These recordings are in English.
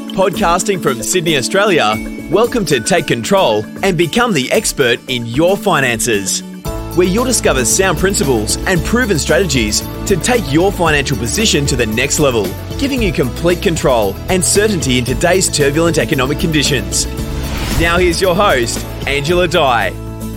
Podcasting from Sydney, Australia, welcome to Take Control and become the expert in your finances, where you'll discover sound principles and proven strategies to take your financial position to the next level, giving you complete control and certainty in today's turbulent economic conditions. Now here's your host, Angela Dye.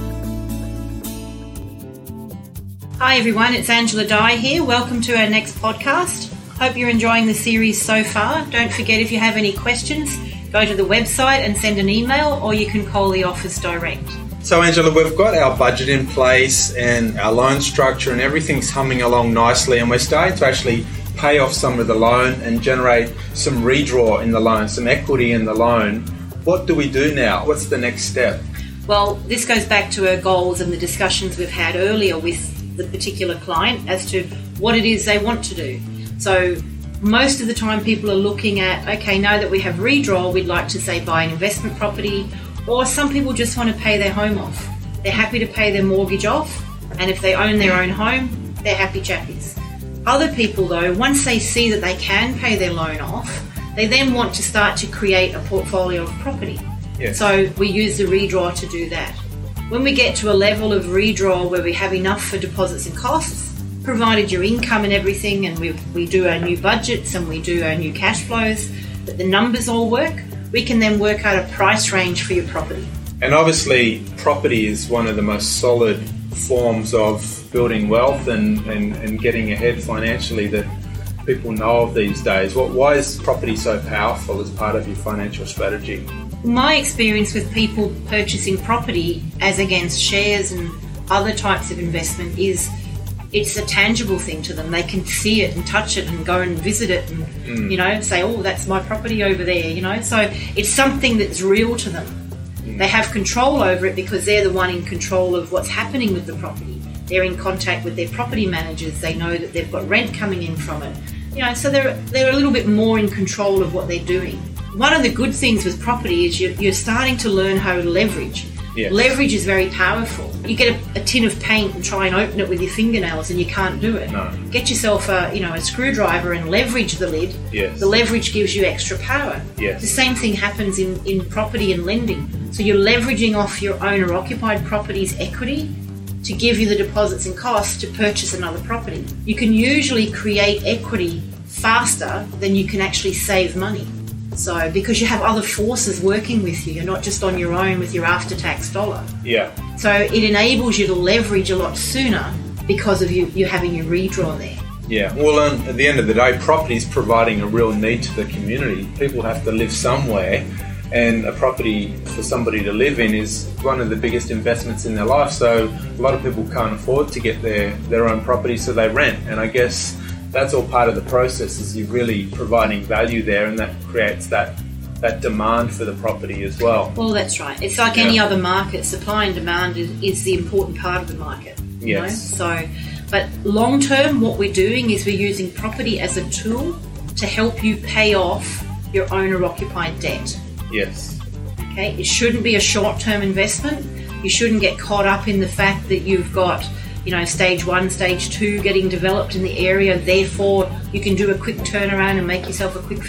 Hi everyone, it's Angela Dye here. Welcome to our next podcast. Hope you're enjoying the series so far. Don't forget, if you have any questions, go to the website and send an email, or you can call the office direct. So Angela, we've got our budget in place and our loan structure and everything's humming along nicely, and we're starting to actually pay off some of the loan and generate some redraw in the loan, some equity in the loan. What do we do now? What's the next step? Well, this goes back to our goals and the discussions we've had earlier with the particular client as to what it is they want to do. So most of the time people are looking at, okay, now that we have redraw, we'd like to say buy an investment property, or some people just want to pay their home off. They're happy to pay their mortgage off, and if they own their own home, they're happy chappies. Other people though, once they see that they can pay their loan off, they then want to start to create a portfolio of property. Yes. So we use the redraw to do that. When we get to a level of redraw where we have enough for deposits and costs, provided your income and everything, and we do our new budgets and we do our new cash flows, that the numbers all work, we can then work out a price range for your property. And obviously property is one of the most solid forms of building wealth and getting ahead financially that people know of these days. Why is property so powerful as part of your financial strategy? My experience with people purchasing property as against shares and other types of investment is it's a tangible thing to them. They can see it and touch it and go and visit it and, say, oh, that's my property over there, So it's something that's real to them. They have control over it because they're the one in control of what's happening with the property. They're in contact with their property managers. They know that they've got rent coming in from it. So they're a little bit more in control of what they're doing. One of the good things with property is you're starting to learn how to leverage. Yes. Leverage is very powerful. You get a tin of paint and try and open it with your fingernails and you can't do it. No. Get yourself a screwdriver and leverage the lid. Yes. The leverage gives you extra power. Yes. The same thing happens in property and lending. So you're leveraging off your owner-occupied property's equity to give you the deposits and costs to purchase another property. You can usually create equity faster than you can actually save money. So, because you have other forces working with you, you're not just on your own with your after-tax dollar. Yeah. So it enables you to leverage a lot sooner because of you having your redraw there. Yeah. Well, at the end of the day, property is providing a real need to the community. People have to live somewhere, and a property for somebody to live in is one of the biggest investments in their life. So a lot of people can't afford to get their own property, so they rent. And I guess that's all part of the process, is you're really providing value there, and that creates that demand for the property as well. Well, that's right. It's like any other market. Supply and demand is the important part of the market. Yes. But long term, what we're doing is we're using property as a tool to help you pay off your owner-occupied debt. Yes. Okay. It shouldn't be a short-term investment. You shouldn't get caught up in the fact that you've got stage 1, stage 2 getting developed in the area, therefore you can do a quick turnaround and make yourself a quick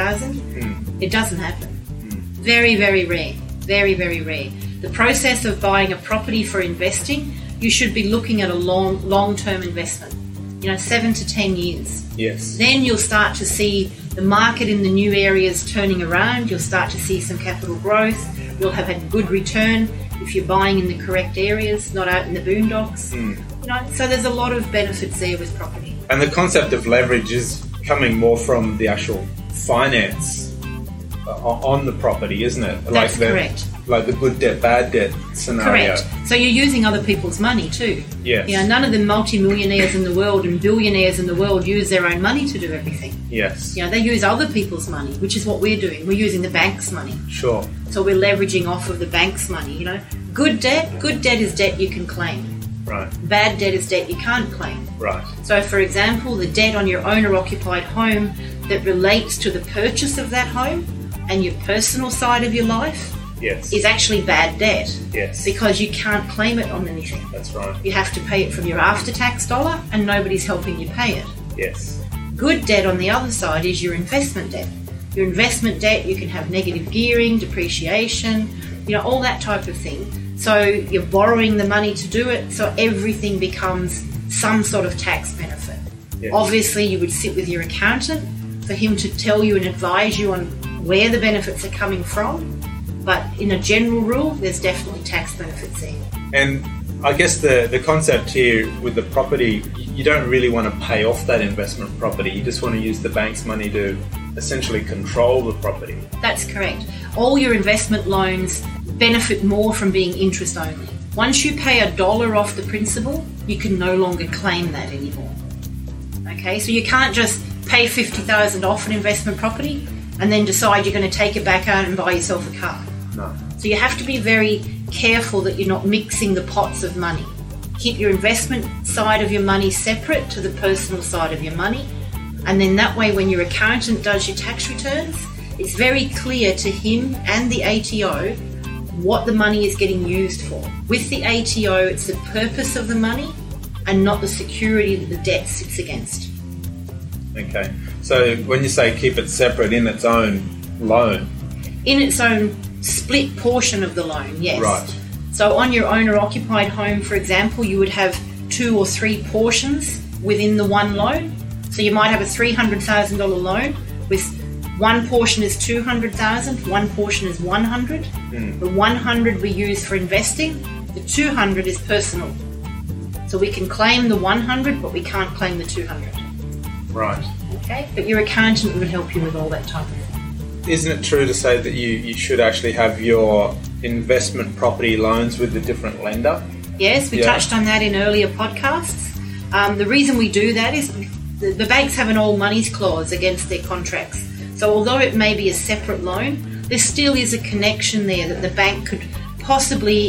50,000. It doesn't happen. Very, very rare. Very, very rare. The process of buying a property for investing, you should be looking at a long-term investment, 7 to 10 years. Yes. Then you'll start to see the market in the new areas turning around. You'll start to see some capital growth. You'll have had good return if you're buying in the correct areas, not out in the boondocks. So there's a lot of benefits there with property. And the concept of leverage is coming more from the actual finance on the property, isn't it? That's correct. Like the good debt, bad debt scenario. Correct. So you're using other people's money too. Yes. None of the multi-millionaires in the world and billionaires in the world use their own money to do everything. Yes. They use other people's money, which is what we're doing. We're using the bank's money. Sure. So we're leveraging off of the bank's money, Good debt is debt you can claim. Right. Bad debt is debt you can't claim. Right. So, for example, the debt on your owner-occupied home that relates to the purchase of that home and your personal side of your life is actually bad debt. Yes. Because you can't claim it on anything. That's right. You have to pay it from your after-tax dollar and nobody's helping you pay it. Yes. Good debt on the other side is your investment debt. Your investment debt, you can have negative gearing, depreciation, all that type of thing. So you're borrowing the money to do it, so everything becomes some sort of tax benefit. Yes. Obviously, you would sit with your accountant for him to tell you and advise you on where the benefits are coming from. But in a general rule, there's definitely tax benefits there. And I guess the concept here with the property, you don't really want to pay off that investment property. You just want to use the bank's money to essentially control the property. That's correct. All your investment loans benefit more from being interest only. Once you pay $1 off the principal, you can no longer claim that anymore. Okay, so you can't just pay $50,000 off an investment property and then decide you're going to take it back out and buy yourself a car. No. So you have to be very careful that you're not mixing the pots of money. Keep your investment side of your money separate to the personal side of your money. And then that way, when your accountant does your tax returns, it's very clear to him and the ATO what the money is getting used for. With the ATO, it's the purpose of the money and not the security that the debt sits against. Okay. So when you say keep it separate in its own loan? In its own split portion of the loan, yes. Right. So on your owner-occupied home, for example, you would have 2 or 3 portions within the one loan. So you might have a $300,000 loan with one portion is $200,000, one portion is $100,000. The $100,000 we use for investing, the $200,000 is personal. So we can claim the $100,000, but we can't claim the $200,000. Right. Okay, but your accountant would help you with all that type of thing. Isn't it true to say that you should actually have your investment property loans with a different lender? Yes, we touched on that in earlier podcasts. The reason we do that is the banks have an all monies clause against their contracts. So although it may be a separate loan, there still is a connection there that the bank could possibly,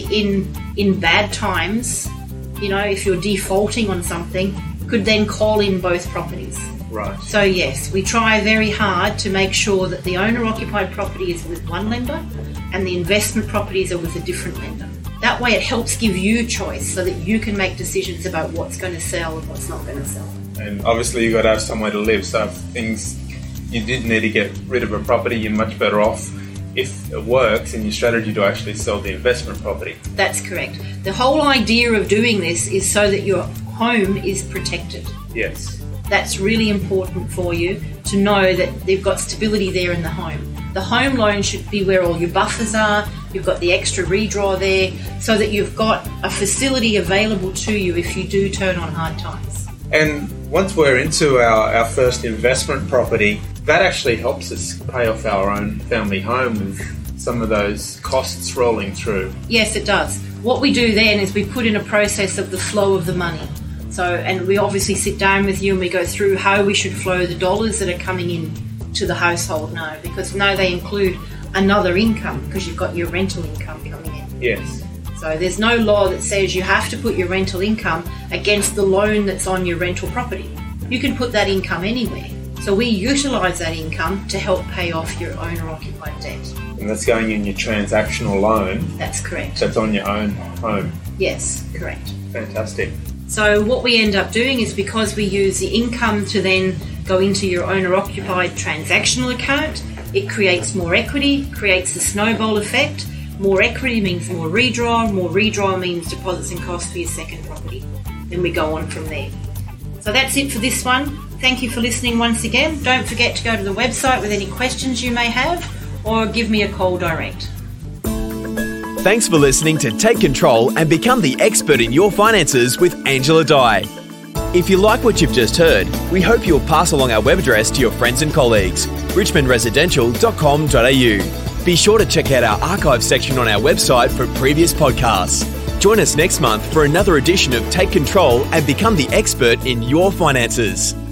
in bad times, if you're defaulting on something, could then call in both properties. Right. So yes, we try very hard to make sure that the owner-occupied property is with one lender and the investment properties are with a different lender. That way it helps give you choice so that you can make decisions about what's going to sell and what's not going to sell. And obviously you've got to have somewhere to live, so if you did need to get rid of a property, you're much better off if it works in your strategy to actually sell the investment property. That's correct. The whole idea of doing this is so that your home is protected. Yes. That's really important for you to know that they've got stability there in the home. The home loan should be where all your buffers are, you've got the extra redraw there, so that you've got a facility available to you if you do turn on hard times. And once we're into our first investment property, that actually helps us pay off our own family home with some of those costs rolling through. Yes, it does. What we do then is we put in a process of the flow of the money. And we obviously sit down with you and we go through how we should flow the dollars that are coming in to the household now, because now they include another income because you've got your rental income coming in. Yes. So there's no law that says you have to put your rental income against the loan that's on your rental property. You can put that income anywhere. So we utilise that income to help pay off your owner-occupied debt. And that's going in your transactional loan. That's correct. That's on your own home. Yes, correct. Fantastic. So what we end up doing is, because we use the income to then go into your owner-occupied transactional account, it creates more equity, creates the snowball effect. More equity means more redraw means deposits and costs for your second property. Then we go on from there. So that's it for this one. Thank you for listening once again. Don't forget to go to the website with any questions you may have, or give me a call direct. Thanks for listening to Take Control and become the expert in your finances with Angela Dye. If you like what you've just heard, we hope you'll pass along our web address to your friends and colleagues, richmondresidential.com.au. Be sure to check out our archive section on our website for previous podcasts. Join us next month for another edition of Take Control and become the expert in your finances.